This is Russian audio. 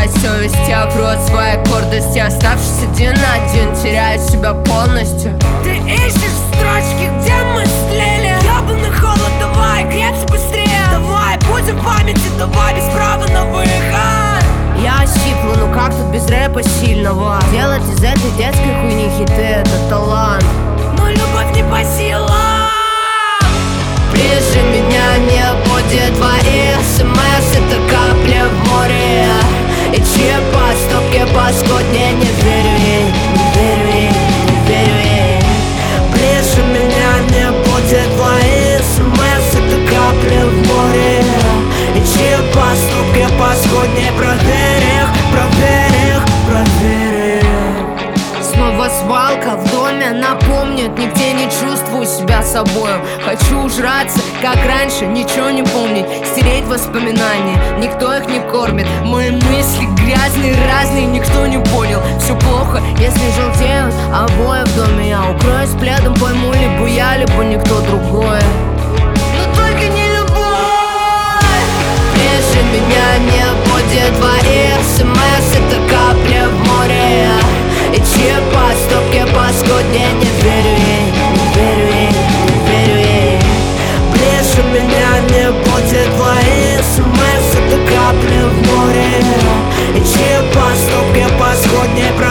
совесть, я вру от своей гордости. Оставшись один на один, теряю себя полностью. Ты ищешь строчки, где мы слили. Ебаный холод, давай, крепче, быстрее. Давай, будем в памяти, давай, без права на выход. Я ощипла, ну как тут без рэпа сильного? Делать из этой детской хуйни хиты — это талант. Но любовь не по силам. Ближе меня не будет твои СМС, это капля в море. И чьи поступки паскуднее, не верю ей, не верю ей, не верю ей. Ближе меня не будет твои СМС, это капля в море. И чьи поступки паскуднее, проверь их, проверь их, проверь их. Снова свалка в доме напомнит, нигде не чувствую себя собою. Хочу ужраться, как раньше, ничего не помнить, стереть воспоминания, никто их не кормит. Мои мысли грязные, разные, никто не понял. Все плохо, если желтеют обои в доме. Я укроюсь пледом, пойму либо я, либо никто другой. Но только не любовь. Ближе меня не будет твои СМС, это капля в море. И чьи поступки паскуднее, не верю ей, не верю ей, не верю ей. Ближе меня не будет твои СМС, это капля в море. И чьи поступки паскуднее,